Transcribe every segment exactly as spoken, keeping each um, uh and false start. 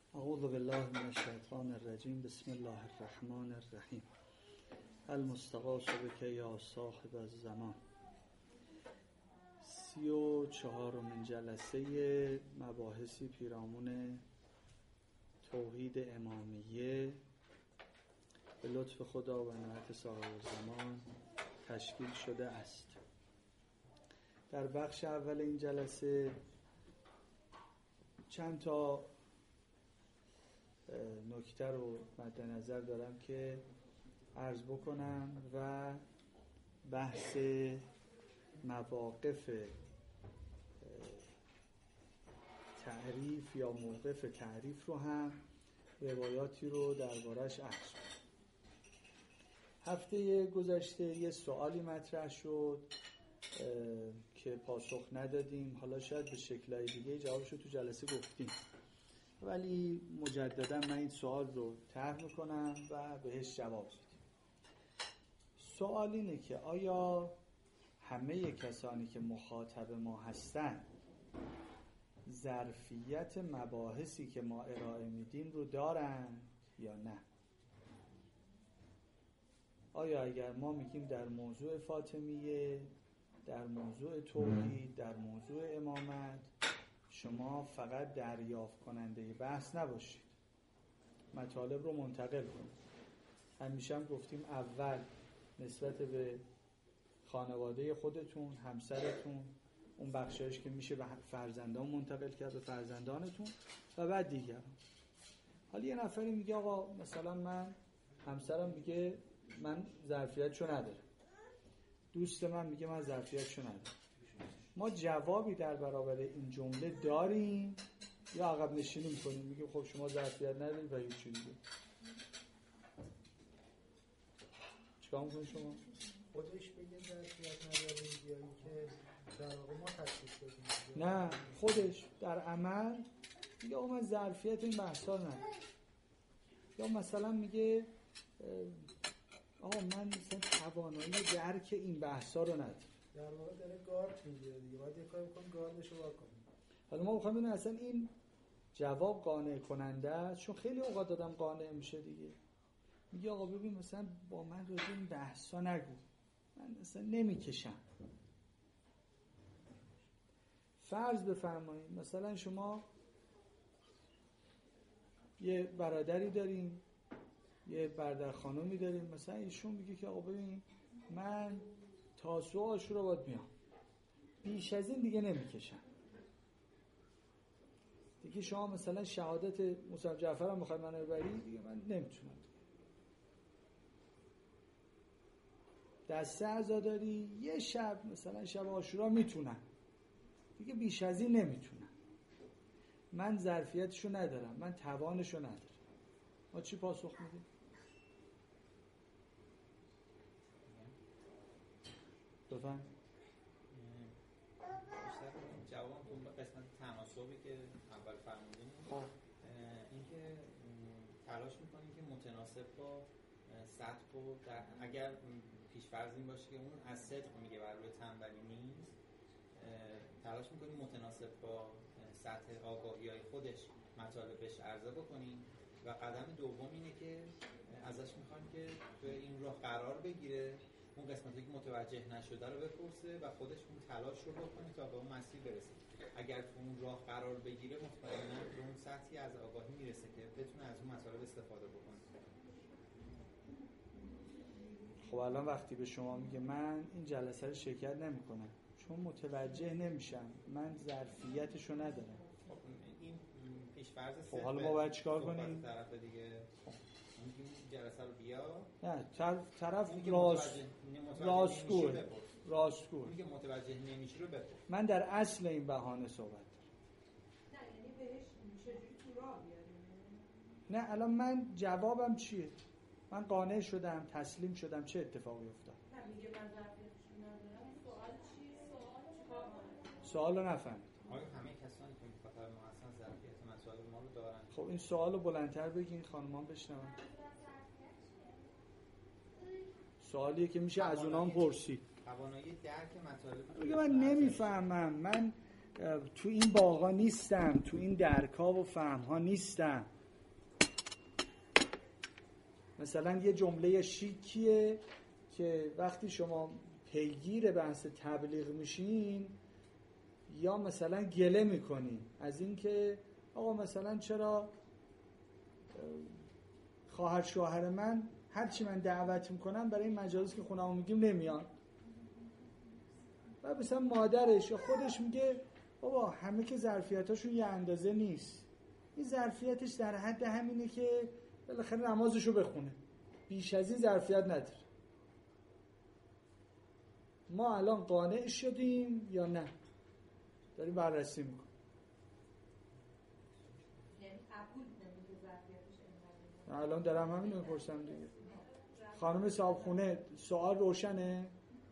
اعوذ بالله من الشیطان الرجیم. بسم الله الرحمن الرحیم. المستغاث بک یا صاحب الزمان. سی و چهارمین جلسه مباحثی پیرامون توحید امامیه به لطف خدا و عنایت صاحب الزمان تشکیل شده است. در بخش اول این جلسه چند تا نکته رو مد نظر دارم که عرض بکنم و بحث مواقف تعریف یا موقف تعریف رو هم روایاتی رو دربارش عرض کنم. هفته گذشته یه سوالی مطرح شد که پاسخ ندادیم، حالا شاید به شکل‌های دیگه جوابشو تو جلسه گفتیم، ولی مجددا من این سوال رو طرح میکنم و بهش جواب بدیم. سوال اینه که آیا همه کسانی که مخاطب ما هستن ظرفیت مباحثی که ما ارائه میدیم رو دارن یا نه؟ آیا اگر ما میگیم در موضوع فاطمیه، در موضوع توحید، در موضوع امامت، شما فقط دریافت کننده بحث نباشید، مطالب رو منتقل کنید. همیشه هم گفتیم اول نسبت به خانواده خودتون، همسرتون، اون بخشایش که میشه به فرزندان منتقل کرد به فرزندانتون و بعد دیگران. حالا یه نفری میگه آقا مثلا من همسرم میگه من ظرفیتشو ندارم، دوست من میگه من ظرفیتشو ندارم. ما جوابی در برابر این جمله داریم یا عقب نشینی میکنیم میگیم خب شما ظرفیت ندارید و هیچ دیگه؟ چیکار میکنید شما؟ خودش بگه ظرفیت ندارید یا اینکه در واقع ما تشخیص بدیم؟ نه، خودش در عمل میگه آقا من ظرفیت این بحثا ندارم، یا مثلا میگه آقا من مثلا توانایی درک این بحثا رو ندارم. در واقع داره گارد میگیره دیگه، باید یه کاری بکنیم گاردشو وا کنیم. حالا ما میخوایم ببینیم اصلا این جواب قانع کننده است، چون خیلی اوقات آدم قانع میشه دیگه، میگه آقا ببین مثلا با من راجع این بحثا نگو، من مثلا نمیکشم. فرض بفرمایید مثلا شما یه برادری دارین، یه برادر خانومی دارین، مثلا ایشون میگه که آقا ببین من تاسوعا عاشورا باید میام، بیش از این دیگه نمیکشم دیگه. شما مثلا شهادت موسی جعفر هم میخوای منو ببری دیگه، من نمیتونم. دسته عزاداری یه شب مثلا شب عاشورا میتونم دیگه، بیش از این نمیتونم، من ظرفیتشو ندارم، من توانشو ندارم. ما چی پاسخ میدیم؟ بفهم بیشتر جوابم تو قسمت تناسبی که اول فرمودیم، خب اینکه تلاش میکنیم که متناسب با سطح و در اگر پیش‌فرض این باشه که اون از صدق میگه بر روی تنبلی نیست، تلاش میکنیم متناسب با سطح آگاهی‌های خودش مطالبش عرضه بکنیم. و قدم دوم اینه که ازش میخوایم که به این راه قرار بگیره، اون قسمتی که متوجه نشده رو بپرسه و خودش اون تلاش رو بکنه تا به اون مسیر برسه. اگر اون راه قرار بگیره مطمئنا به اون سطحی از آگاهی میرسه که بتونه از اون مطالب استفاده بکنه. خب الان وقتی به شما میگه من این جلسه رو شرکت نمیکنم چون متوجه نمیشم، من ظرفیتشو ندارم، خب این پیش‌فرض خب حالا ما باید چیکار کنیم؟ طرف دیگه میگیم جلسه رو بیا، نه طرف طرف راست راستگوه راستگوه میگه متوجه نمیشی رو بپرس. من در اصل این بهانه صحبت دارم. نه یعنی بهش چجوری تو راه بیاریم؟ نه الان من جوابم چیه؟ من قانع شدم، تسلیم شدم، چه اتفاقی افتاد؟ نه میگه من ظرفیتش ندارم، سوال چیه؟ سوال چیکار کنم؟ سوال رو نفهمید. آیا همه کسانی که مخاطب ما هستن ظرفیت مسائل ما رو دارن؟ خب این سوال رو بلندتر بگین خانمان بشنون. سوالیه که میشه از اونام پرسید. توانایی درک مطالب. میگه من نمیفهمم، من تو این باغا نیستم، تو این درک‌ها و فهم‌ها نیستم، مثلا یه جمله شیکیه که وقتی شما پیگیر بحث تبلیغ میشین یا مثلا گله میکنین از این که آقا مثلا چرا خواهر شوهر من هرچی من دعوت میکنم برای این مجالس که خونه‌مون میگیم نمیان، و مثلا مادرش یا خودش میگه بابا همه که ظرفیتاشون یه اندازه نیست، این ظرفیتش در حد همینه که بالاخره نمازشو بخونه، بیش از این ظرفیت نداره. ما الان قانع شدیم یا نه؟ داریم بررسی میکنیم. یعنی قبول نمی‌کنه ظرفیتش اینقدر. الان دارم همین رو میپرسم دیگه. خانم صاحبخونه سوال روشنه؟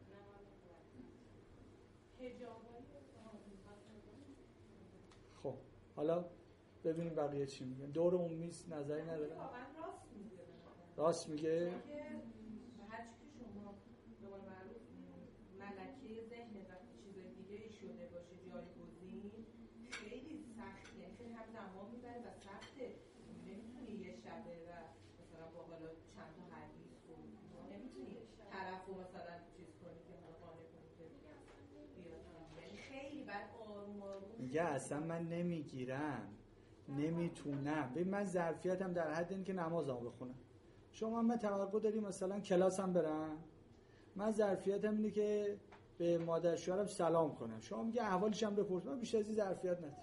خب حالا ببینیم بقیه چی میگن. دور اون میز نظری نداره؟ واقعا راست میگه. راست میگه؟ هر چی که شما به قول معروف ملکه ذهن و چیزای دیگه ای شده باشه جایگزین خیلی سخته، خیلی هم زمان میبره و سخته. نمیتونی یه شبه و مثلا با حالا چند تا حدیث و نمیتونی طرفو مثلا چیز کنی که قانع کنی که بیاد. یعنی خیلی بعد آروم آروم میگه اصلا من نمیگیرم، نمیتونم. ببین من ظرفیتم در حد این که نمازمو بخونم. شما هم توقع داری مثلا کلاسم برم، من ظرفیتم اینه که به مادر شوهرم سلام کنم، شما میگه احوالش هم بپرس، من بیشتر از این ظرفیت ندارم.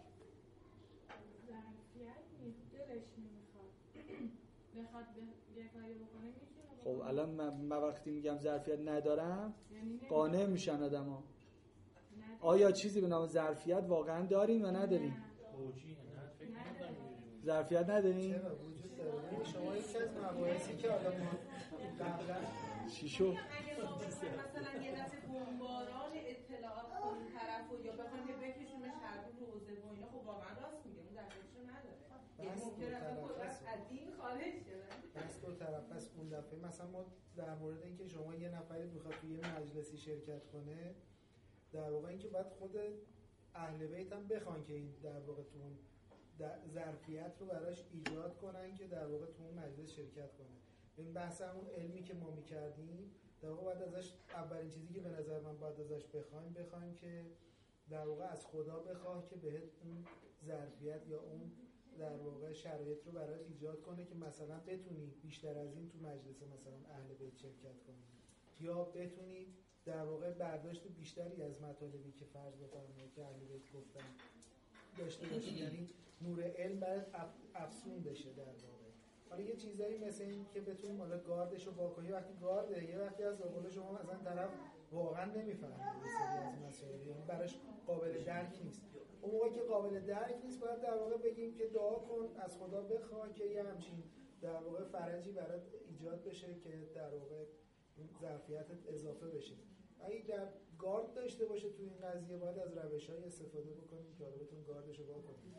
ظرفیت نیست، دلش نمیخواد بخواد یه کاری بکنه میتونه. خب الان من, من وقتی میگم ظرفیت ندارم قانع میشن آدما. آیا چیزی به نام ظرفیت واقعا داریم یا نداریم؟ توجیه نه فکر نمی‌کنم. ظرفیت نداریم؟ چرا وجود داره؟ شما یکی از مباحثی که آدم قبلا چی شد؟ اگه ما مثلا یه دفعه بمباران اطلاعات کنیم طرفو یا بخوایم یه بکشونش هر دو روزه و اینا، خب واقعا راست میگه، اون دفعهشو نداره. یعنی ممکنه اصلا کلا از دین خارج شه. بس دو طرف است. اون دفعه مثلا ما در مورد اینکه شما یه نفری بخواد توی یه مجلسی شرکت کنه، در واقع اینکه بعد خود اهل بیت هم بخوان که این در واقع تو اون ظرفیت رو براش ایجاد کنن که در واقع تو اون مجلس شرکت کنه. این بحث همون علمی که ما می‌کردیم، در واقع بعد ازش اولین چیزی که به نظر من باید ازش بخوایم بخوایم که در واقع از خدا بخواه که بهت اون ظرفیت یا اون در واقع شرایط رو برات ایجاد کنه که مثلا بتونی بیشتر از این تو مجلس مثلا اهل بیت شرکت کنی، یا بتونی در واقع برداشت بیشتری از مطالبی که فرض بفرمایید که اهل بیت گفتن داشته باشی، یعنی نور علم برات افسون بشه در واقع. حالا یه چیزایی مثل این که بتونیم حالا گاردش رو واکنی، وقتی گارده یه وقتی از قول شما مثلا طرف واقعا نمیفهمه یه سری از مسائل، یعنی براش قابل درک نیست. اون موقعی که قابل درک نیست باید در واقع بگیم که دعا کن از خدا بخواه که یه همچین در واقع فرجی برات ایجاد بشه که در واقع ظرفیتت اضافه بشه. اگه در گارد داشته باشه تو این قضیه باید از روش‌های استفاده بکنیم که حالا بتون گاردش رو واکنیم.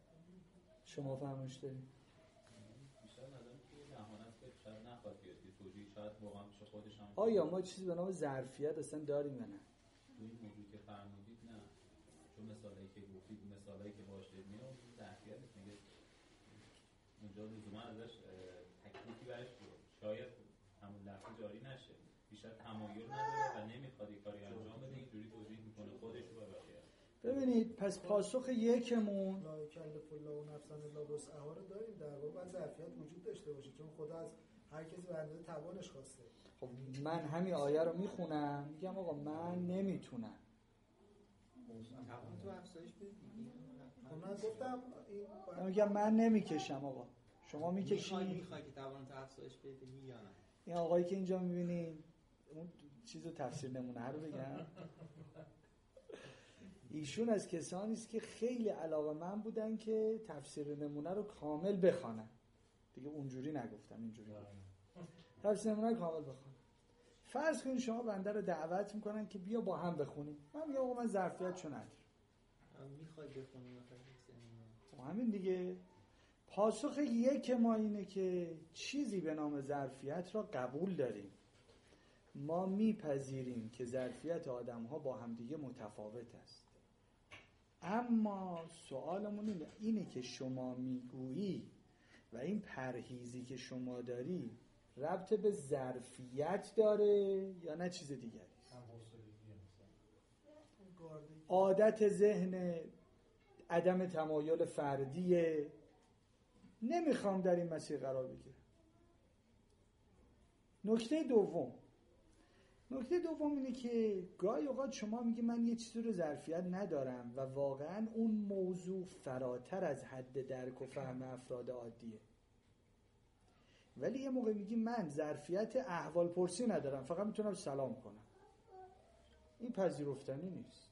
شما فرمایش دارید؟ بیشتر نظرم که نهانت که شاید نخواد بیاد که توجیه شاید واقعا پیش خودش هم. آیا ما چیزی به نام ظرفیت اصلا داریم یا نه؟ تو این موضوع که فرمودید نه، چون مثالایی که گفتید مثالایی که باشه میاد ظرفیت میگه اونجا لزوما ازش تکلیفی برش شاید همون لحظه جاری نشه، بیشتر تمایل نداره و نمیخواد این کاری انجام بده، اینجوری توجیه میکنه خودش رو به بقیه. ببینید پس پاسخ یکمون لا یکلف الله نفسا الا وسعها رو داریم، در واقع باید ظرفیت وجود داشته باشه چون خدا از هر کسی به اندازه توانش خواسته. خب من همین آیه رو میخونم میگم آقا من نمیتونم. توان تو افزایش بدید. خب من گفتم این من میگم من نمیکشم آقا. شما میکشی؟ میخوای میخوای که توان تو افزایش بدید یا نه؟ این آقایی که اینجا میبینین اون چیزو تفسیر نمونه رو بگم. ایشون از کسانی است که خیلی علاقه‌مند بودن که تفسیر نمونه رو کامل بخوانن. دیگه اونجوری نگفتم، اینجوری گفتم. تفسیر نمونه رو کامل بخوانن. فرض کنید شما بنده رو دعوت میکنن که بیا با هم بخونیم. من میگم آقا من ظرفیتشو ندارم. میخوای بخونی مثلا خب همین دیگه. پاسخ یک ما اینه که چیزی به نام ظرفیت را قبول داریم. ما میپذیریم که ظرفیت آدم‌ها با همدیگه متفاوت است. اما سوالمون اینه, اینه که شما میگویی و این پرهیزی که شما داری ربط به ظرفیت داره یا نه چیز دیگری؟ عادت ذهن، عدم تمایل فردیه. نمیخوام در این مسیر قرار بگیرم. نکته دوم نکته دوم اینه که گاهی اوقات شما میگی من یه چیزی رو ظرفیت ندارم و واقعا اون موضوع فراتر از حد درک و فهم افراد عادیه، ولی یه موقع میگی من ظرفیت احوال پرسی ندارم، فقط میتونم سلام کنم. این پذیرفتنی نیست.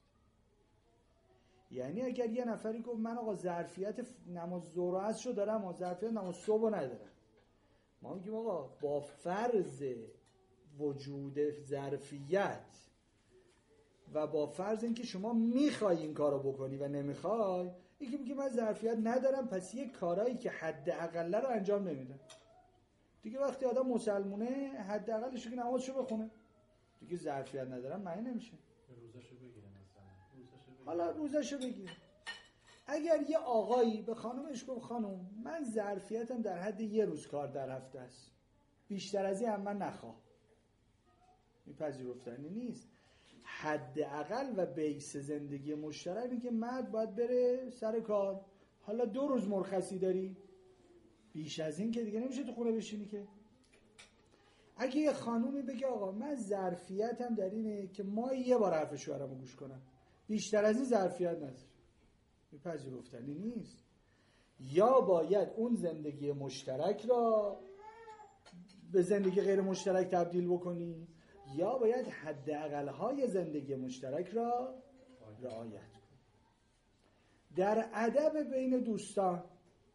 یعنی اگر یه نفری گفت من آقا ظرفیت نماز ظهر و عصر دارم و ظرفیت نماز صبح ندارم، ما میگیم آقا با فرض وجود ظرفیت و با فرض اینکه شما میخوای این کارو بکنی و نمیخوای، یکی میگه من ظرفیت ندارم پس یه کارایی که حد اقله رو انجام نمیدم. دیگه وقتی آدم مسلمونه حد اقلش که نمازشو بخونه، دیگه ظرفیت ندارم معنی نمیشه. روزاشو بگیره مثلا. روزاشو بگیره. حالا روزاشو بگیره. اگر یه آقایی به خانومش گفت خانوم من ظرفیتم در حد یه روز کار در هفته است، بیشتر از این هم من نخواه، این پذیرفتنی نیست. حداقل و بیس زندگی مشترک اینه که مرد باید بره سر کار. حالا دو روز مرخصی داری، بیش از این که دیگه نمیشه تو خونه بشینی که. اگه یه خانومی بگه آقا من ظرفیتم در اینه که ما یه بار حرف شوهرمو گوش کنم، بیشتر از این ظرفیت نداره، این پذیرفتنی نیست. یا باید اون زندگی مشترک را به زندگی غیر مشترک تبدیل بکنی، یا باید حداقل‌های زندگی مشترک را رعایت کنی. در ادب بین دوستان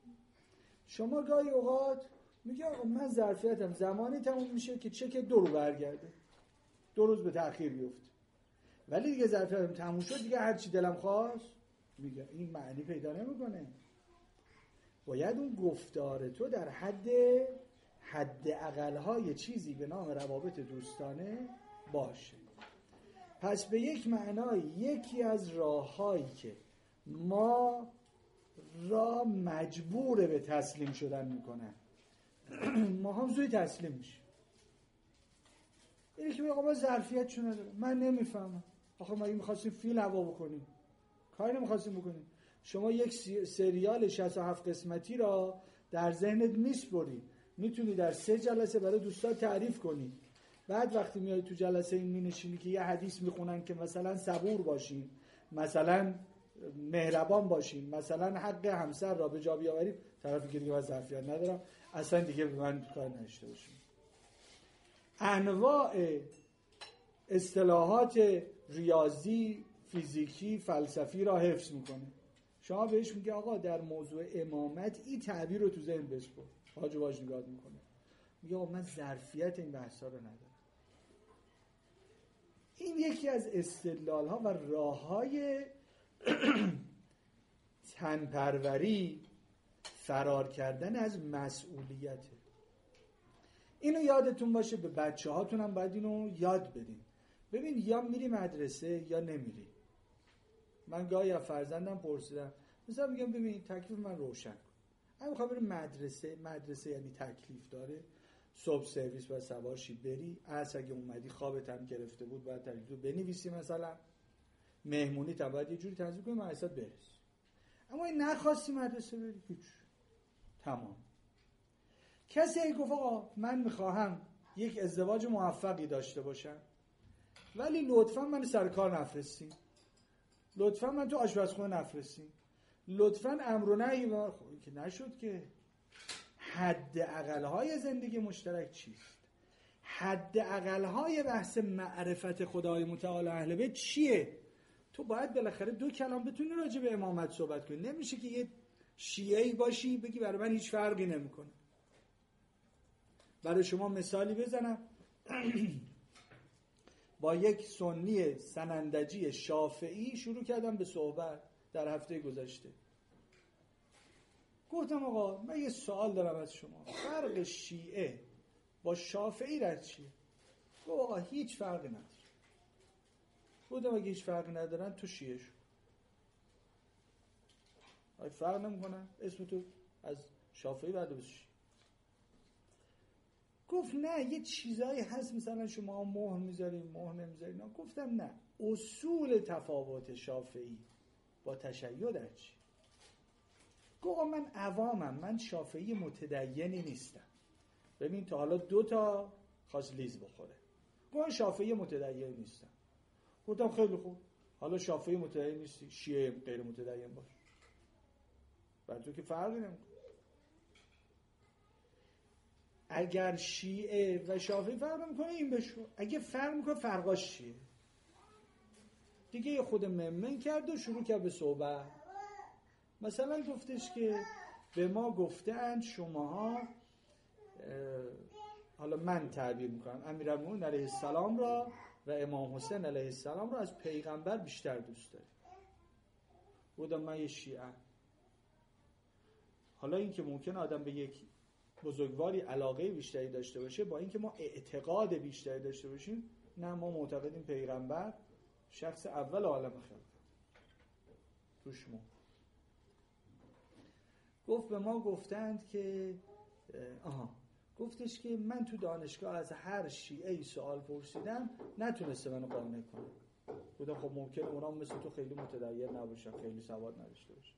شما گاهی اوقات میگه آقا من ظرفیتم زمانی تموم میشه که چک دو رو برگرده، دو روز به تأخیر بیفته، ولی دیگه ظرفیتم تموم شد دیگه هر چی دلم خواست میگه. این معنی پیدا نمیکنه. باید اون گفتار تو در حد حد اقل‌های چیزی به نام روابط دوستانه باشه. پس به یک معنای یکی از راه‌هایی که ما را مجبور به تسلیم شدن میکنن ما هم زوی تسلیم میشه. اینه که آقا ما ظرفیت چون نداره، من نمیفهمم. آخه ما میخواستیم فیل هوا بکنیم، کاری نمیخواستیم بکنیم. شما یک سریال شصت و هفت قسمتی را در ذهنت میسپری، میتونی در سه جلسه برای دوستا تعریف کنی. بعد وقتی میای تو جلسه این مینشینی که یه حدیث میخونن که مثلا صبور باشین، مثلا مهربان باشین، مثلا حق همسر را به جا بیاورید، طرفی که دیگه من ظرفیت ندارم اصلا دیگه به من کار نداشته باشین. انواع اصطلاحات ریاضی، فیزیکی، فلسفی را حفظ میکنه. شما بهش میگه آقا در موضوع امامت این تعبیر رو تو ذهن بسپر، حاج واج نگاه میکنه میگه آقا من ظرفیت این بحثا رو ندارم. این یکی از استدلال ها و راه های تنپروری، فرار کردن از مسئولیته. اینو یادتون باشه، به بچه هاتون هم باید اینو یاد بدین. ببین یا میری مدرسه یا نمیری. من گاهی از فرزندم پرسیدم، مثلا میگم ببین تکلیف من روشن کن، اگه میخوای بری مدرسه، مدرسه یعنی تکلیف داره، صبح سرویس باید سوارشی بری، عصر اگه اومدی خوابت هم گرفته بود باید تکلیف رو بنویسی، مثلا مهمونی تا باید یه جوری تنظیم کنی مدرسه برس. اما این نخواستی مدرسه بری، هیچ، تمام. کسی ای گفت آقا من میخواهم یک ازدواج موفقی داشته باشم ولی لطفا من سر کار نفرستین، لطفا من تو آشپزخونه نفرستین، لطفا امر و نهی. خب که نشد که. حد اقل‌های زندگی مشترک چیست؟ حد اقل‌های بحث معرفت خدای متعال اهل بیت چیه؟ تو باید بالاخره دو کلام بتونی راجع به امامت صحبت کنی. نمیشه که یه شیعه‌ای باشی بگی برای من هیچ فرقی نمیکنه. برای شما مثالی بزنم. با یک سنی سنندجی شافعی شروع کردم به صحبت در هفته گذشته. گفتم آقا من یه سوال دارم از شما، فرق شیعه با شافعی رد چیه؟ گفت آقا هیچ فرقی نداره. گفتم اگه هیچ فرقی ندارن تو شیعه شو. اگه فرق نمیکنن اسم تو از شافعی بعد بشی. گفت نه یه چیزایی هست مثلا شما مهر میذاریم مهر نمیذاریم. گفتم نه، اصول تفاوت شافعی با تشیع در چی؟ گفت من عوامم، من شافعی متدینی نیستم. ببین تا حالا دو تا خواست لیز بخوره. گفت من شافعی متدین نیستم. گفتم خیلی خوب، حالا شافعی متدین نیستی، شیعه غیر متدین باش، برای تو که فرقی نمیکنه. اگر شیعه و شافعی فرق میکنه این بشو، اگه فرق میکنه فرقاش چیه؟ دیگه یه خود ممن کرد و شروع کرد به صحبت. مثلا گفتش که به ما گفتند شماها، حالا من تعبیر میکنم، امیرالمومنین علیه السلام را و امام حسین علیه السلام را از پیغمبر بیشتر دوست داریم. بودم من یه شیعه. حالا این که ممکنه آدم به یک بزرگواری علاقه بیشتری داشته باشه، با اینکه ما اعتقاد بیشتری داشته باشیم، نه ما معتقدیم پیغمبر شخص اول عالم خلق توش ما. گفت به ما گفتند که آها گفتش که من تو دانشگاه از هر شیعه‌ای سوال پرسیدم نتونسته منو قانع کنه. بودم خب ممکنه اونا مثل تو خیلی متدین نباشن، خیلی سواد نداشته باشن.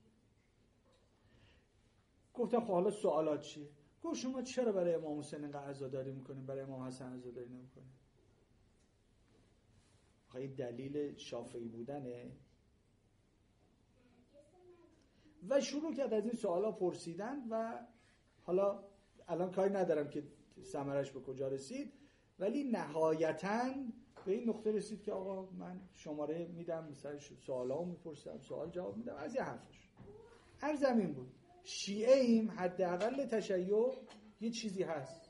گفتم خب حالا سوالات چیه؟ گفت شما چرا برای امام حسین اینقدر عزاداری میکنین، برای امام حسن عزاداری نمیکنین؟ خیلی دلیل شافعی بودنه. و شروع کرد از این سوالا پرسیدن و حالا الان کاری ندارم که ثمرش به کجا رسید، ولی نهایتاً به این نقطه رسید که آقا من شماره میدم، مثلا سوالامو میپرسم، سوال جواب میدم، از یه حرفش. هر زمین بود شیعه ایم، حداقل تشیع یه چیزی هست،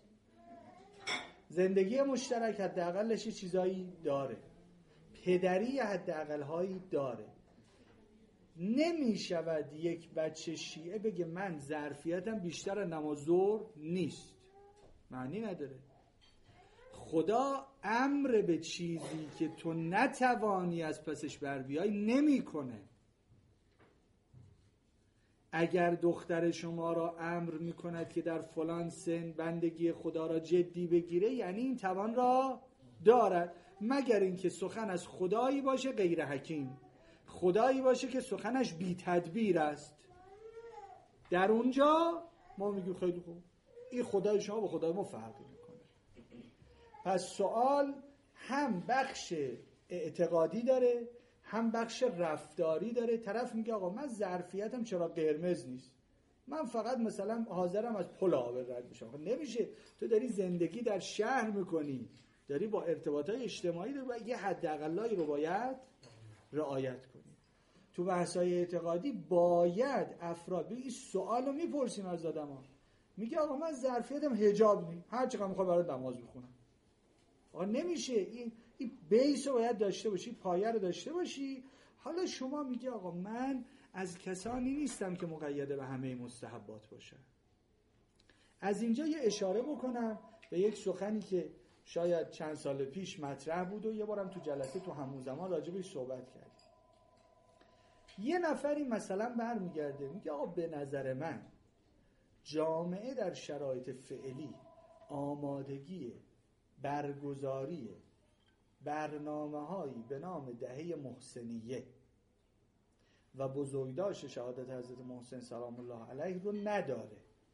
زندگی مشترک حداقلش یه چیزایی داره، پدری حداقل هایی داره. نمی شود یک بچه شیعه بگه من ظرفیتم بیشتر از نماز ظهر نیست، معنی نداره. خدا امر به چیزی که تو نتوانی از پسش بر بیای نمی کنه. اگر دختر شما را امر می کند که در فلان سن بندگی خدا را جدی بگیره، یعنی این توان را دارد، مگر اینکه سخن از خدایی باشه غیر حکیم، خدایی باشه که سخنش بی تدبیر است. در اونجا ما میگیم خیلی خوب، این خدای شما با خدای ما فرقی میکنه. پس سوال هم بخش اعتقادی داره، هم بخش رفتاری داره. طرف میگه آقا من ظرفیتم چرا قرمز نیست، من فقط مثلا حاضرم از پل آب رد بشم. نمیشه، تو داری زندگی در شهر میکنی، داری با ارتباطات اجتماعی داری، باید یه حداقلایی رو باید رعایت کنی. تو بحث‌های اعتقادی باید افراد به این سوالو میپرسیم از آدم‌ها، میگه آقا من ظرفیتم حجاب نیست، هر چقدر میخوام برات نماز بخونم. آقا نمیشه، این این بیس رو باید داشته باشی، پایه رو داشته باشی. حالا شما میگه آقا من از کسانی نیستم که مقید به همه مستحبات باشم. از اینجا یه اشاره بکنم به یک سخنی که شاید چند سال پیش مطرح بود و یه بارم تو جلسه تو همون زمان راجبش صحبت کردیم. یه نفری مثلا برمیگرده میگه آقا به نظر من جامعه در شرایط فعلی آمادگی برگزاری برنامه‌هایی به نام دهه محسنیه و بزرگداشت شهادت حضرت محسن سلام الله علیه رو نداره.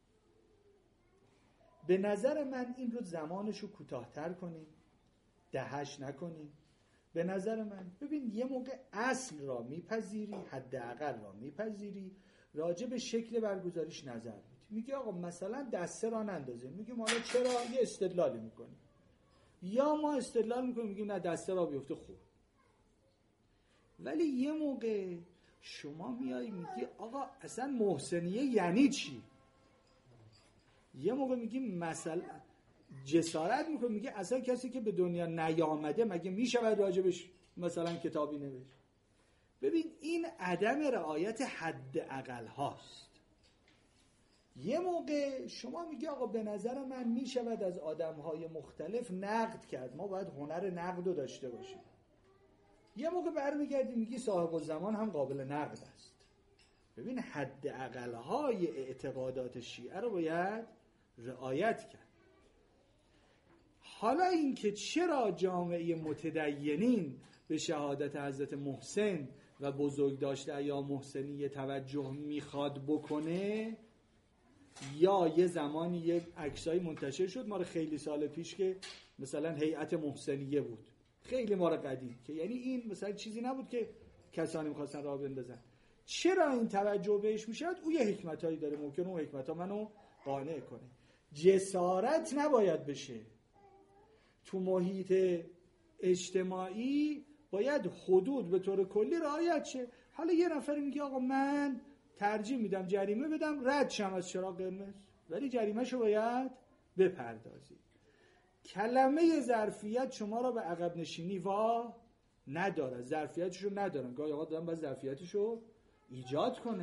به نظر من این رو زمانشو کوتاه‌تر کنیم، دهش نکنیم. به نظر من ببین یه موقع اصل را میپذیری، حداقل را میپذیری، راجع به شکل برگزاریش نظر میدی. میگه آقا مثلا دسته را نندازیم، میگیم حالا چرا، یه استدلالی میکنیم. یا ما استدلال میکنیم میگیم نه دسته را بیفته خوب. ولی یه موقع شما میای میگی آقا اصلا محسنیه یعنی چی؟ یه موقع میگیم مثلا جسارت میکنه، میگه اصلا کسی که به دنیا نیامده مگه میشود راجبش مثلا کتابی نوشت؟ ببین این عدم رعایت حد اقل هاست. یه موقع شما میگه آقا به نظر من میشود از آدمهای مختلف نقد کرد، ما باید هنر نقد رو داشته باشیم. یه موقع برمیگردی میگی صاحب الزمان هم قابل نقد است. ببین حد اقل های اعتقادات شیعه رو باید رعایت کرد. حالا این که چرا جامعه متدینین به شهادت حضرت محسن و بزرگ داشته ایام محسنی توجه میخواد بکنه، یا یه زمانی یه عکسایی منتشر شد ما رو خیلی سال پیش که مثلا هیئت محسنیه بود، خیلی ما رو قدیم، که یعنی این مثلا چیزی نبود که کسانی میخواستن راه بندازن. چرا این توجه بهش میشد؟ او یه حکمتایی داره، ممکنه اون حکمتها منو قانع کنه. جسارت نباید بشه. تو محیط اجتماعی باید حدود به طور کلی رعایت شه. حالا یه نفر میگه آقا من ترجیح میدم جریمه بدم رد شم از چراغ قرمز، ولی جریمه‌شو باید بپردازی. کلمه ظرفیت شما را به عقب نشینی وا نداره، ظرفیتشو ندارن. گاهی اوقات دارن باید ظرفیتشو ایجاد کنه.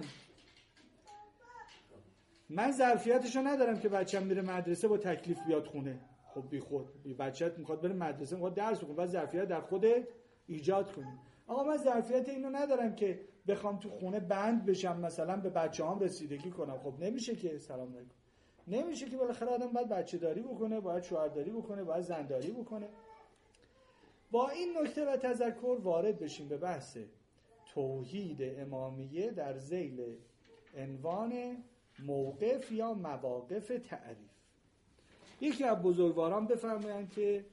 من ظرفیتشو ندارم که بچه‌م میره مدرسه با تکلیف بیاد خونه. خب بی خود بی بچه‌ت میخواد بره مدرسه، میخواد درس بخونه، بعد ظرفیت در خودت ایجاد کنی. آقا من ظرفیت اینو ندارم که بخوام تو خونه بند بشم مثلا به بچه‌هام رسیدگی کنم. خب نمیشه که. سلام علیکم. نمیشه که. بالاخره آدم باید بچه داری بکنه، باید شوهرداری بکنه، باید زنداری بکنه. با این نکته و تذکر وارد بشیم به بحث توحید امامیه در ذیل عنوان موقف یا مواقف تعریف. یکی از بزرگواران بفرمایند که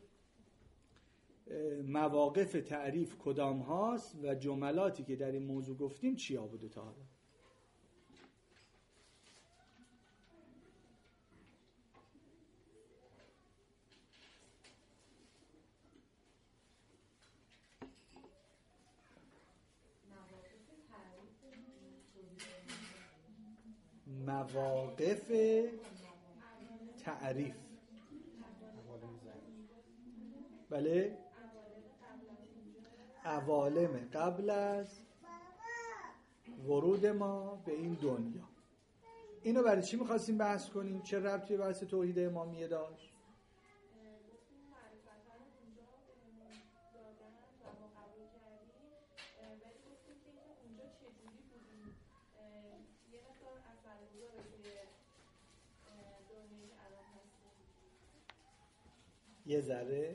مواقف تعریف کدام هاست و جملاتی که در این موضوع گفتیم چیا بوده تا حالا؟ مواقف تعریف. بله، عوالم قبل از ورود ما به این دنیا. اینو برای چی می‌خواستیم بحث کنیم؟ چه ربطی به بحث توحید امامیه داشت؟ یه ذره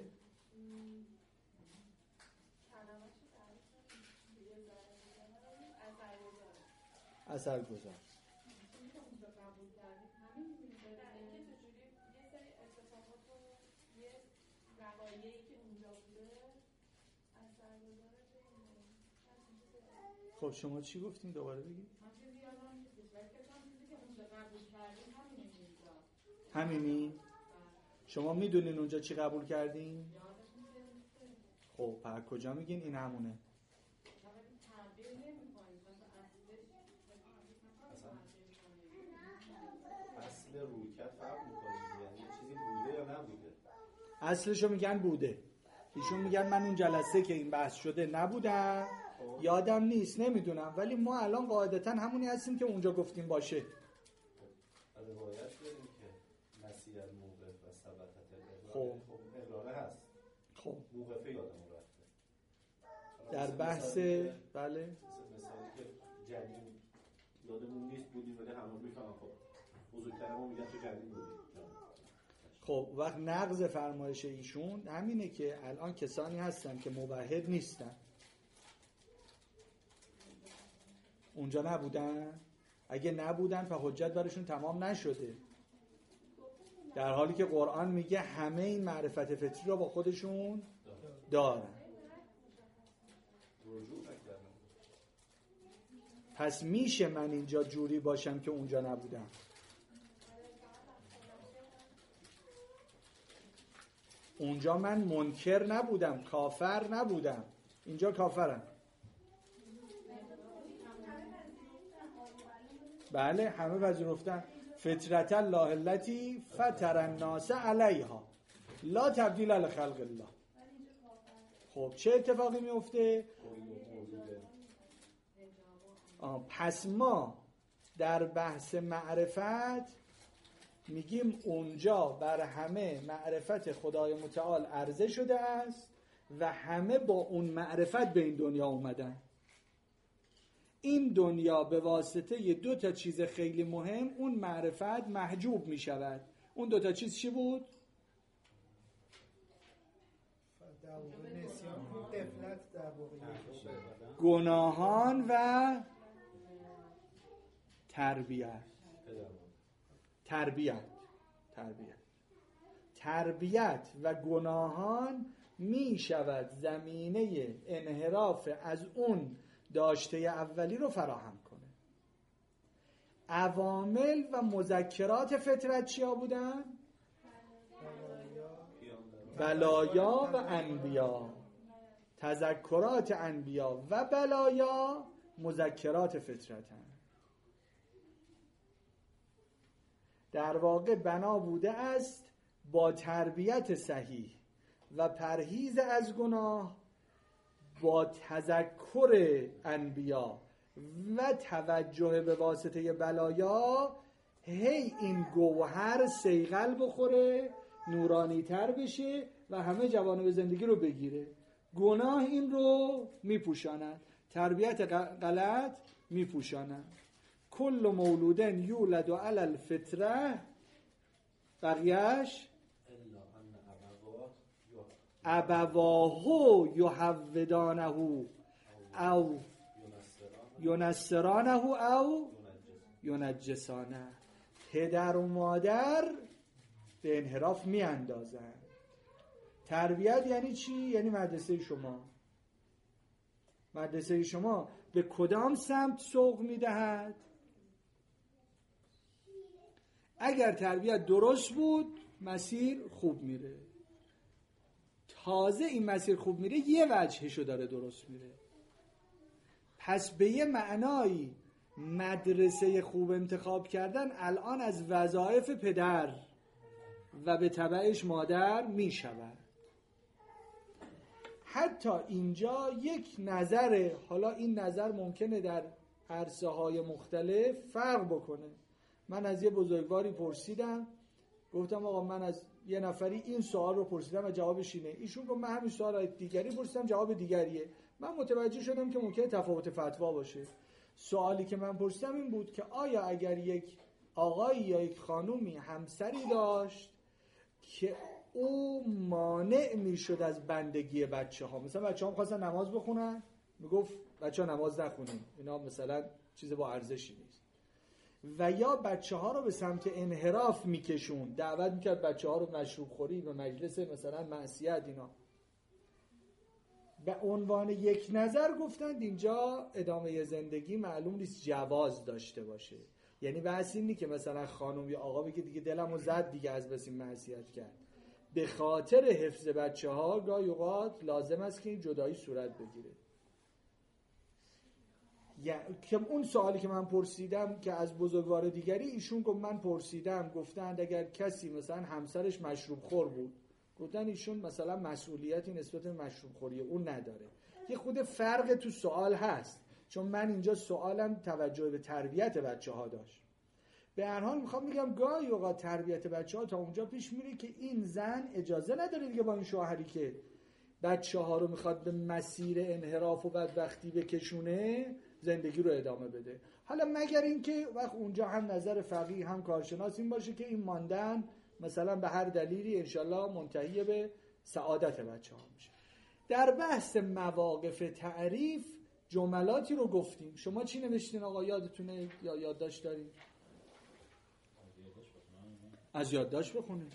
اثر گذار. خب شما چی گفتین؟ دوباره بگید. همینی؟ شما میدونین اونجا چی قبول کردین؟ خب پر کجا میگین این همونه؟ اصل رویکرد فرق میکنه، یعنی چیزی بوده یا نبوده. اصلشو میگن بوده. ایشون میگن من اون جلسه که این بحث شده نبودم، یادم نیست، نمیدونم، ولی ما الان قاعدتا همونی هستیم که اونجا گفتیم باشه. از روایت داریم که نسیه الموقف و ثبتت خب خب اقراره هست. خب موقفه یادمون رفته در بحث بله مثالی که جنین یادمون نیست بودیم ولی همون میفهمم. خب بزرگترمون میگن تو جنین بودیم. خب وقت نقض فرمایش ایشون همینه که الان کسانی هستن که موحد نیستن، اونجا نبودن. اگه نبودن پس حجت برشون تمام نشده، در حالی که قرآن میگه همه این معرفت فطری رو با خودشون دارن. پس میشه من اینجا جوری باشم که اونجا نبودم. اونجا من منکر نبودم، کافر نبودم، اینجا کافرم. بله همه پذیرفتن. فطرت الله التي فطر الناس علیها لا تبدیل لخلق الله. خب چه اتفاقی میفته؟ پس ما در بحث معرفت میگیم اونجا بر همه معرفت خدای متعال عرضه شده است و همه با اون معرفت به این دنیا اومدن. این دنیا به واسطه دو تا چیز خیلی مهم اون معرفت محجوب می شود. اون دو تا چیز چی بود؟ در واقع نسیان و غفلت در واقع یکیشه. گناهان و تربیت تربیت تربیت تربیت و گناهان می شود زمینه انحراف از اون داشته اولی رو فراهم کنه. عوامل و مذکرات فطرت چیا بودن؟ بلایا و انبیا. تذکرات انبیا و بلایا مذکرات فطرتن. در واقع بنا بوده است با تربیت صحیح و پرهیز از گناه، با تذکر انبیا و توجه به واسطه بلایا، هی این گوهر صیقل بخوره، نورانی تر بشه و همه جوانب زندگی رو بگیره. گناه این رو میپوشاند، تربیت غلط میپوشاند. کل مولودن یولد علی الفطره، بقیهش ابواه یحودانه او ینصرانه او ینجسانه. پدر و مادر به انحراف می اندازن. تربیت یعنی چی؟ یعنی مدرسه شما. مدرسه شما به کدام سمت سوق می دهد؟ اگر تربیت درست بود مسیر خوب میره. تازه این مسیر خوب میره یه وجهشو داره درست میره. پس به یه معنایی مدرسه خوب انتخاب کردن الان از وظایف پدر و به تبعش مادر میشود. حتی اینجا یک نظر، حالا این نظر ممکنه در عرصه های مختلف فرق بکنه. من از یه بزرگواری پرسیدم، گفتم آقا من از یه نفری این سوال رو پرسیدم و جوابش اینه. ایشون گفت من همین سوال دیگری پرسیدم جواب دیگریه. من متوجه شدم که ممکنه تفاوت فتوا باشه. سوالی که من پرسیدم این بود که آیا اگر یک آقایی یا یک خانومی همسری داشت که او مانع میشد از بندگی بچه ها، مثلا بچه ها می‌خواستن نماز بخونن، میگفت بچه ها نماز نخونین، اینا مثلا چیز با ارزشی نیست، و یا بچه ها رو به سمت انحراف میکشون، دعوت میکرد بچه ها رو مشروب خوری به مجلس مثلا معصیت، اینا به عنوان یک نظر گفتند اینجا ادامه زندگی معلوم نیست جواز داشته باشه. یعنی بحث اینی که مثلا خانم یا آقا بگه دیگه دلمو زد دیگه از بس این معصیت کرد، به خاطر حفظ بچه ها گاهی اوقات لازم است که این جدایی صورت بگیره. یعنی که اون سوالی که من پرسیدم که از بزرگوار دیگری، ایشون گفت من پرسیدم گفتند اگر کسی مثلا همسرش مشروب خور بود، گفتن ایشون مثلا مسئولیتی نسبت به مشروب خوری اون نداره. یه خود فرق تو سوال هست، چون من اینجا سوالم توجه به تربیت بچه ها داشت. به هر حال میخوام بگم گاهی اوقات تربیت بچه ها تا اونجا پیش میره که این زن اجازه نداره دیگه با این شوهری که بچه ها رو میخواد به مسیر انحراف و بدبختی بکشونه زندگی رو ادامه بده. حالا مگر اینکه وقت اونجا هم نظر فقیه هم کارشناس این باشه که این ماندن مثلا به هر دلیلی انشالله منتهی به سعادت بچه ها میشه. در بحث مواقف تعریف جملاتی رو گفتیم. شما چی نوشتین آقا یادتونه یا یادداشت دارین؟ از یادداشت بخونید.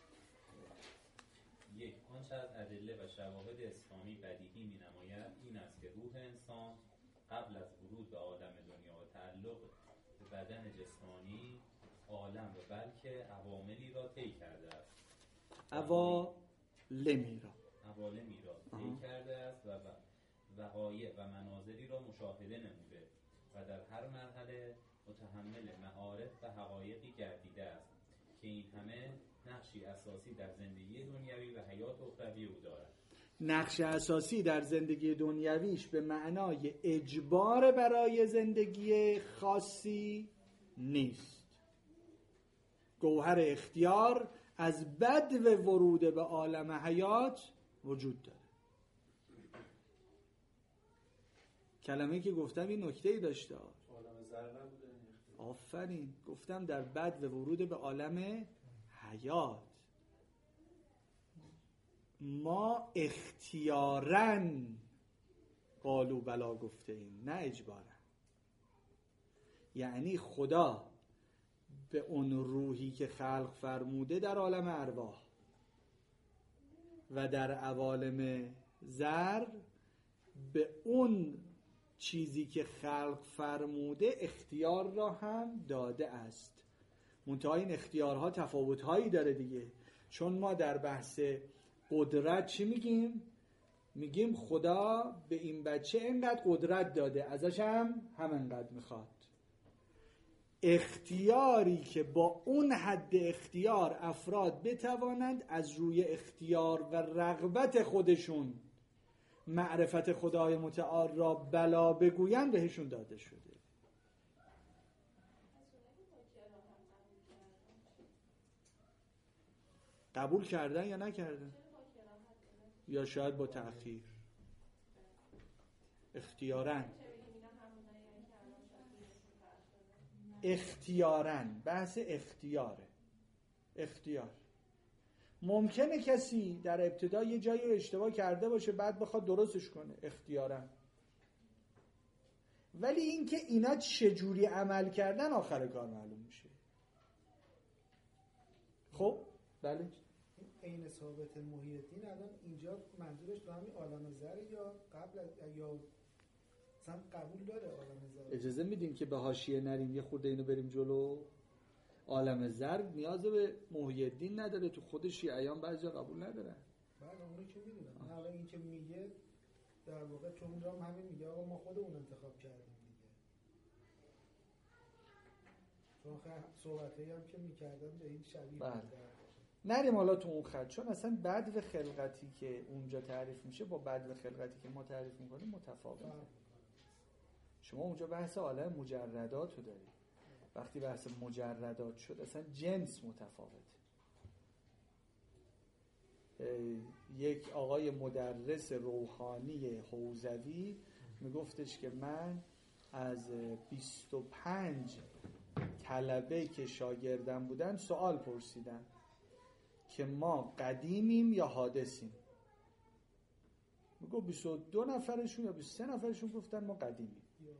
یک، آنچه از ادله و شواهد اسلامی بدیهی می نماید این است که روح انسان قبل از ورود به عالم دنیا و تعلق به بدن جسمانی عالم و بلکه عواملی را طی کرده است. عوالمی را عوالمی را طی کرده است و وقایع و مناظری را مشاهده نموده و در هر مرحله متحمل معارف و حقایقی گردیده است که این همه نقشی اساسی در زندگی دنیوی و حیات اخروی او دارد. نقش اساسی در زندگی دنیویش به معنای اجبار برای زندگی خاصی نیست. گوهر اختیار از بدو ورود به عالم حیات وجود داره. کلمه‌ای که گفتم این نکته‌ای داشته. عالم زر نبوده. آفرین، گفتم در بدو ورود به عالم حیات. ما اختیاراً قالوا بلا گفته ایم، نه اجباراً. یعنی خدا به اون روحی که خلق فرموده در عالم ارواح و در عوالم ذر به اون چیزی که خلق فرموده اختیار را هم داده است. منتها این اختیارها تفاوت‌هایی داره دیگه، چون ما در بحث قدرت چی میگیم؟ میگیم خدا به این بچه اینقدر قدرت داده، ازش هم همینقدر میخواد. اختیاری که با اون حد اختیار افراد بتوانند از روی اختیار و رغبت خودشون معرفت خدای متعال را بلا بگویند بهشون داده شده. قبول کردن یا نکردن؟ یا شاید با تأخیر. اختیاراً اختیاراً بحث اختیاره. اختیار ممکنه کسی در ابتدا یه جایی رو اشتباه کرده باشه بعد بخواد درستش کنه اختیاراً، ولی اینکه اینا چجوری عمل کردن آخر کار معلوم میشه. خب بله عین ثابت محی الدین الان اینجا منظورش به همین عالم ذر یا قبل یا مثلا قبول داره عالم ذر؟ اجازه میدین که به حاشیه نریم یه خورده اینو بریم جلو؟ عالم ذر نیاز به محی الدین نداره، تو خود شیعیان بعضی قبول ندارن. بله اونو که میدونم. حالا این که میگه در واقع چون اونجا هم همین میگه آقا ما خودمون انتخاب کردیم دیگه، چون صحبتایی هم که میکردن به این شبیه بله. بود. نریم حالا تو اون خط، چون اصلا بدو خلقتی که اونجا تعریف میشه با بدو خلقتی که ما تعریف میکنیم متفاوته. شما اونجا بحث عالم مجردات رو دارید، وقتی بحث مجردات شد اصلا جنس متفاوته. یک آقای مدرس روحانی حوزوی میگفتش که من از بیست و پنج طلبه که شاگردم بودن سوال پرسیدم که ما قدیمیم یا حادثیم. میگو بیست و دو نفرشون یا بیست و سه نفرشون گفتن ما قدیمیم.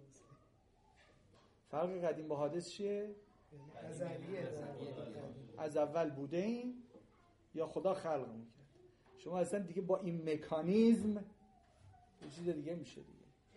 فرق قدیم با حادث چیه؟ ازلیه. از اول بوده ایم یا خدا خلق میکرد. شما اصلا دیگه با این مکانیزم یه چیز دیگه میشه دیگه.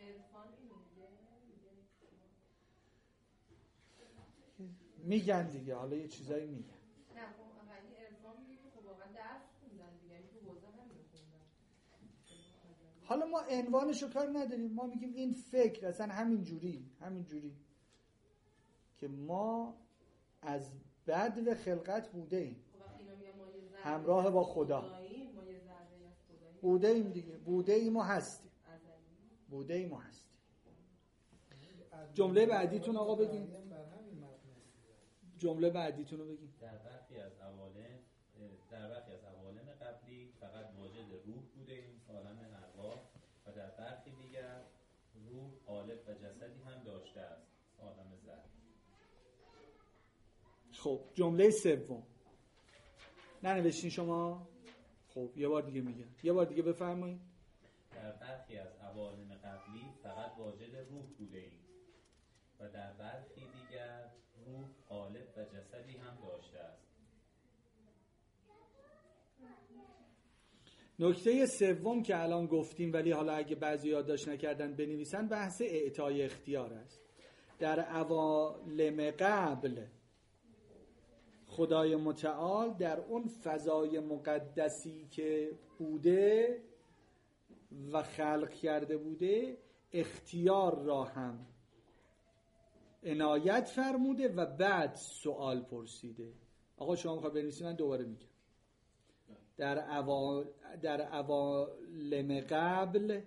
میگن دیگه، حالا یه چیزایی میگن. نه خب یعنی عرفان میگه که خب واقعا درس خوندن دیگه، یعنی تو حوزه هم میخوندن. حالا ما عنوانشو کار نداریم، ما میگیم این فکر اصلا همین جوری همین جوری که ما از بدو خلقت بوده ایم همراه با خدا بوده ایم دیگه، بوده ایم و هستیم، بوده ایم و هستیم. جمله بعدیتون آقا بگیم، جمله بعدیتون رو بگیم. در برخی از عوالم در برخی از عوالم قبلی فقط واجد روح بوده ایم، عالم ارواح، و در برخی دیگر روح قالب و جسدی هم داشته است، عالم ذر. خب جمله سوم ننوشتین شما؟ خب یه بار دیگه میگم، یه بار دیگه بفرمایید. در برخی از عوالم قبلی فقط واجد روح بوده ایم و در برخی دیگر روح قالب و جسدی هم داشته است. نکته سوم که الان گفتیم ولی حالا اگه بعضی یادداشت نکردن بنویسن، بحث اعطای اختیار است. در عوالم قبل خدای متعال در اون فضای مقدسی که بوده و خلق کرده بوده اختیار را هم عنایت فرموده و بعد سوال پرسیده. آقا شما میخواد بنویسید، من دوباره میگم. در عوا... در عوالم قبل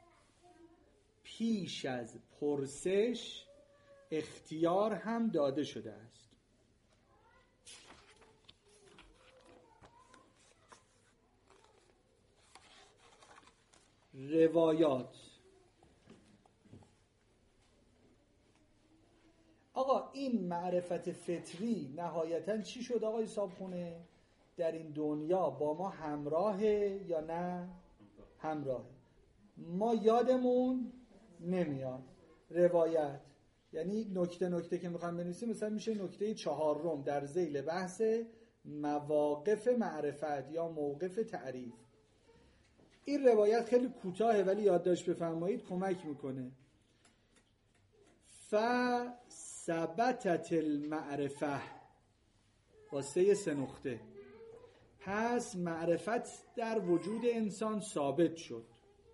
پیش از پرسش اختیار هم داده شده است. روایات. آقا این معرفت فطری نهایتاً چی شد آقای صابخونه؟ در این دنیا با ما همراهه یا نه؟ همراهه. ما یادمون نمیاد. روایت یعنی نکته نکته که میخوام بنویسیم مثلا میشه نکته چهارم در ذیل بحث مواقف معرفت یا موقف تعریف. این روایت خیلی کوتاهه ولی یادداشت بفرمایید کمک میکنه. فثبتت المعرفه واسه سه نقطه. پس معرفت در وجود انسان ثابت شد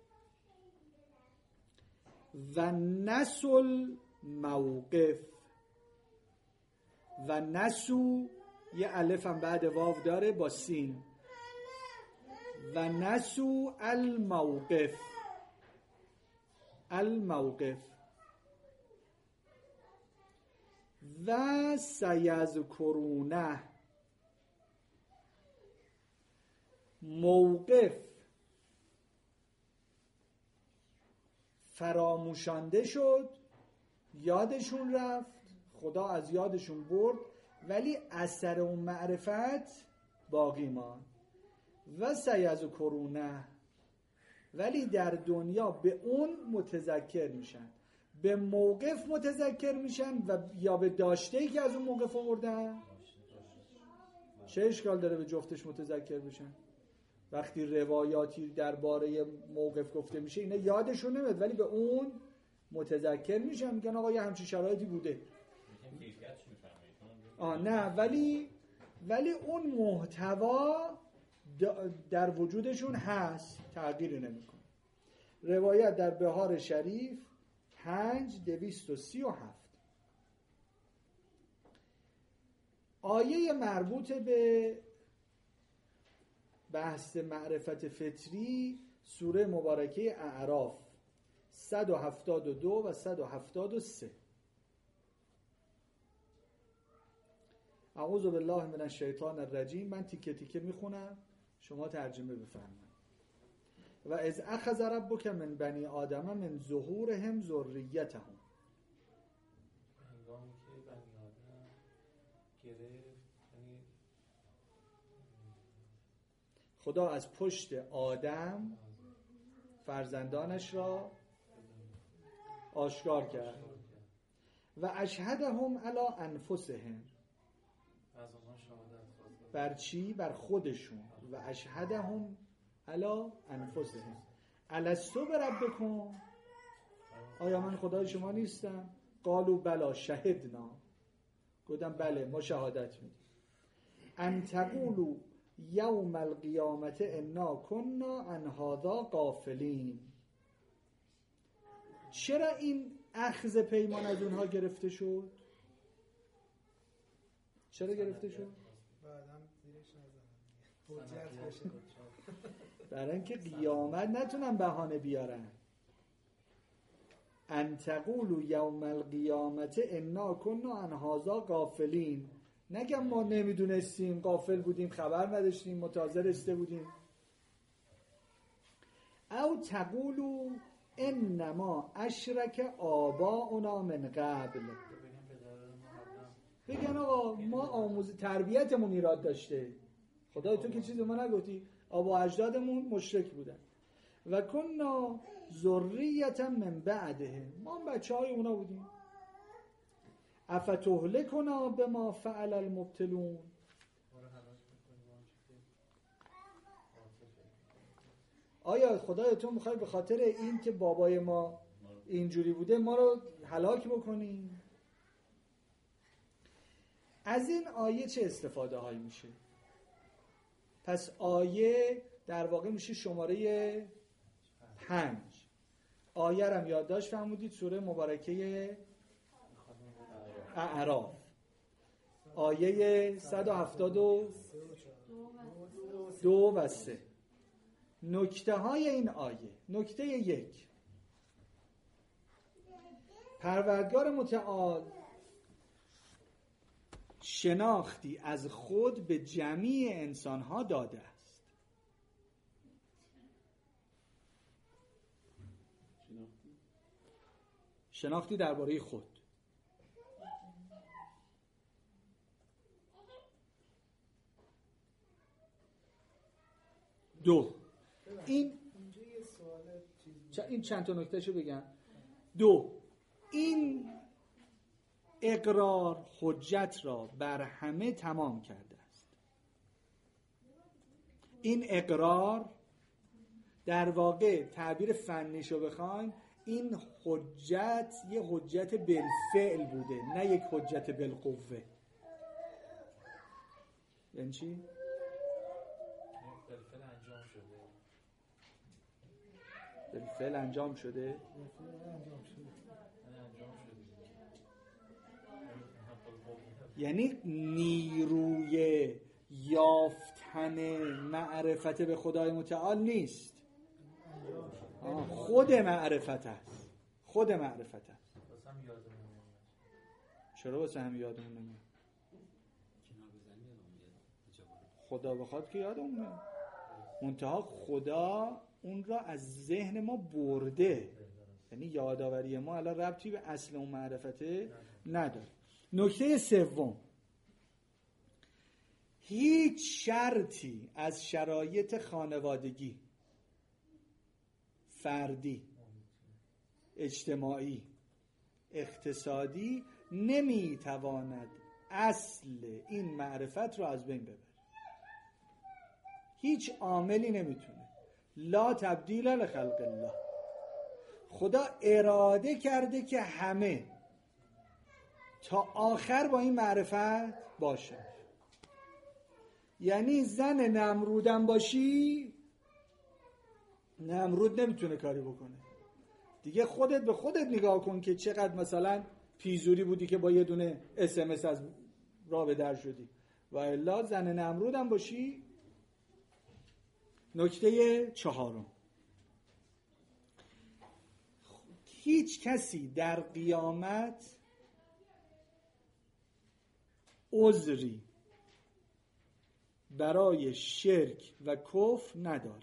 و نسل موقف و نسو یه الف هم بعد واو داره با سین و نسو الموقف الموقف و سیذکرونه موقف فراموشانده شد، یادشون رفت، خدا از یادشون برد ولی اثر اون معرفت باقی ماند. و سیذکرونه ولی در دنیا به اون متذکر میشن، به موقف متذکر میشن و یا به داشته‌ای که از اون موقف آوردن. چه اشکال داره به جفتش متذکر بشن؟ وقتی روایاتی درباره موقف گفته میشه اینا یادشون نمیاد ولی به اون متذکر میشن، میگن آقا یه همچین شرایطی بوده. آه نه ولی ولی اون محتوا در وجودشون هست، تغییری نمیکنه. روایت در بهار شریف پنج دویست و سی و هفت. آیه مربوط به بحث معرفت فطری سوره مبارکه اعراف صد و هفتاد و دو و صد و هفتاد و سه. اعوذ بالله من الشیطان الرجیم. من تیکه تیکه میخونم شما ترجمه بفرمایید. و اذ اخذ ربک من بنی آدم من ظهورهم ذریتهم. هنگامی که بنی آدم گرفت، یعنی خدا از پشت آدم فرزندانش را آشکار کرد. و اشهدهم علی انفسهم. از آنها شهادت خواست. بر چی؟ بر خودشون. و اشهدهم علی انفسهم الستو بربکم، آیا من خدای شما نیستم؟ قالوا بلا شهدنا. گفتم بله ما شهادت میدیم. ان تقولوا یوم القیامت انا کنا عن هذا غافلین. چرا این اخذ پیمان از اونها گرفته شد؟ چرا گرفته شد؟ بعدم زیرش نزنم حجت بشه. برای اینکه قیامت نتونن بهانه بیارن. ان تقولوا یوم القیامت انا کنا عن هذا غافلین. نگم ما نمیدونستیم، غافل بودیم، خبر نداشتیم، متعذر استه بودیم. او تقولوا انما اشرک آباؤنا من قبل. بگن آقا ما آموز تربیتمون ایراد داشته، خدای تو که چیزی ما نگفتی، آبا اجدادمون مشرک بودن. و کنا ذریة من بعدهم، ما بچه های اونا بودیم. افتهلکنا بما فعل المبتلون. آیا خدای تو میخوای به خاطر این که بابای ما اینجوری بوده ما رو هلاک بکنی؟ از این آیه چه استفاده هایی میشه؟ پس آیه در واقع میشه شماره پنج. آیه رم یادداشت فرمودید، سوره مبارکه اعراف آیه صد و هفتاد و دو و سه. نکته های این آیه. نکته یک، پروردگار متعال شناختی از خود به جمیع انسان ها داده است. شناختی درباره خود. دو این اینجا یه سوال چیز چ- این چند تا نکتهشو بگم. دو این اقرار حجت را بر همه تمام کرده است. این اقرار در واقع تعبیر فنیشو بخوایم این حجت یه حجت بالفعل بوده، نه یک حجت بالقوه. یعنی چی؟ بالفعل انجام شده. بالفعل انجام شده؟ انجام شده. انجام شده. یعنی نیروی یافتن معرفت به خدای متعال نیست، آه، خود معرفت است. خود معرفت است. واسه هم یادمون نمیاد. چرا واسه هم یادمون نمیاد؟ خدا بخواد که یادمون میاد. منتها خدا اون را از ذهن ما برده، یعنی یادآوری ما الان ربطی به اصل اون معرفته نداره. نکته سوم، هیچ شرطی از شرایط خانوادگی، فردی، اجتماعی، اقتصادی نمیتواند اصل این معرفت را از بین ببره. هیچ عاملی نمیتونه. لا تبدیل لخلق الله. خدا اراده کرده که همه تا آخر با این معرفت باشه. یعنی زن نمرودم باشی، نمرود نمیتونه کاری بکنه دیگه. خودت به خودت نگاه کن که چقدر مثلا پیزوری بودی که با یه دونه اس ام اس از راه به در شدی، و الا زن نمرودم باشی. نکته چهارم، هیچ کسی در قیامت عذری برای شرک و کفر ندارد.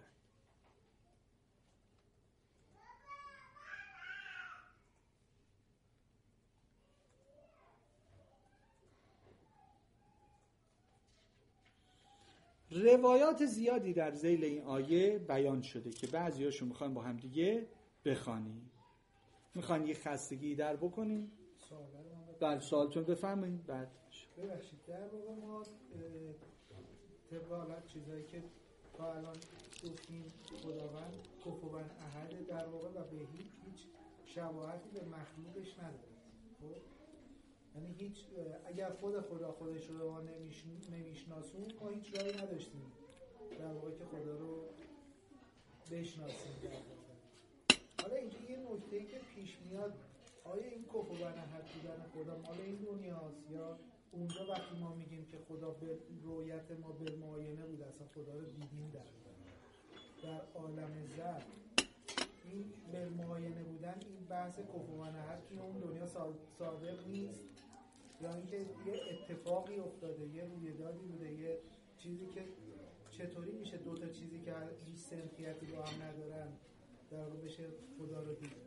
روایات زیادی در ذیل این آیه بیان شده که بعضی هاشون میخوایم با هم دیگه بخوانیم. میخواین یه خستگی در بکنیم؟ بعد سوالتون بفهمین بعد ببخشید. در واقع ما طبق حالت چیزایی که تا الان گفتیم خداوند کفوان احد در واقع و به هیچ هیچ شباهتی به مخلوقش نداره. خب یعنی هیچ اگر خود خدا خودش رو ما نمیشناسون ما هیچ راهی نداشتیم در واقع که خدا رو بشناسیم. در واقع حالا اینجا یه نکته‌ای که پیش میاد، آیا این کفوان احد بودن خدا مال این دنیاست یا اونجا وقتی ما میگیم که خدا به رویت ما به معاینه بود، اصلا خدا رو دیدیم در در عالم زر، این به معاینه بودن این بحث کفوان احد توی اون دنیا صادق نیست یا اینکه یه اتفاقی افتاده، یه رویدادی بوده، یه چیزی که چطوری میشه دو تا چیزی که هیچ سنخیتی با هم ندارن در واقع بشه خدا رو دید؟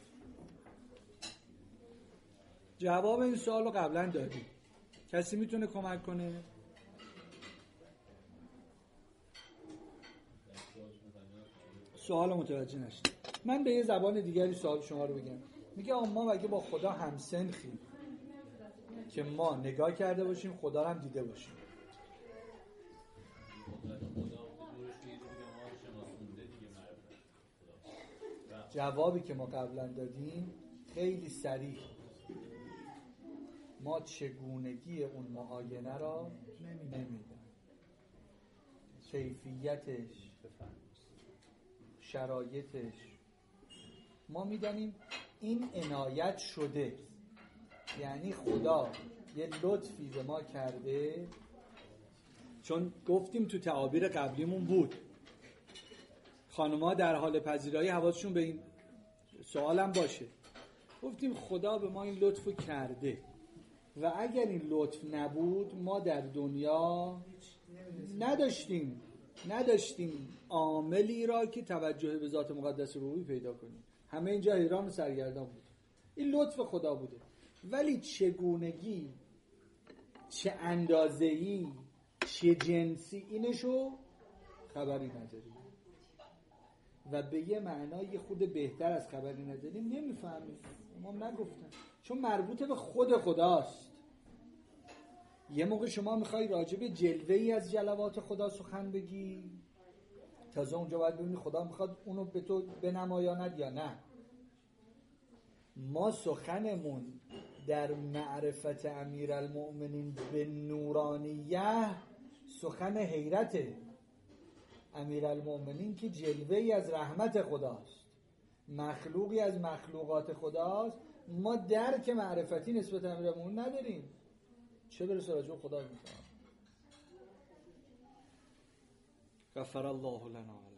جواب این سوال رو قبلا دادیم. کسی میتونه کمک کنه؟ سوال متوجه نشد. من به یه زبان دیگری سوال شما رو بگم. میگه آقا ما مگه با خدا همسنخیم که ما نگاه کرده باشیم خدا رو هم دیده باشیم؟ جوابی که ما قبلا دادیم خیلی صریح، ما چگونگی اون معاینه را نمیدونیم، کیفیتش، شرایطش ما میدانیم. این عنایت شده، یعنی خدا یه لطفی به ما کرده، چون گفتیم تو تعابیر قبلیمون بود خانم‌ها در حال پذیرایی حواسشون به این سوالم باشه. گفتیم خدا به ما این لطفو کرده و اگر این لطف نبود ما در دنیا نداشتیم نداشتیم عاملی را که توجه به ذات مقدس روحی پیدا کنیم. همه اینجا حیران و سرگردان بود. این لطف خدا بوده، ولی چگونگی، چه اندازه‌ای، چه جنسی، اینشو خبری نداریم و به یه معنای خود بهتر از خبری نداریم نمیفهمیم. ما نگفتن چون مربوط به خود خداست. یه موقع شما میخوای راجع به جلوه‌ای از جلوات خدا سخن بگی، تازه اونجا باید ببینی خدا میخواد اونو به تو بنمایاند یا نه. ما سخنمون در معرفت امیرالمؤمنین به نورانیه سخن حیرته. امیرالمؤمنین که جلوه‌ای از رحمت خداست، مخلوقی از مخلوقات خداست. ما درک معرفتی نسبت امیرالمؤمنین نداریم، چه برسه راجع به خدا میفهم. غفر الله لنا.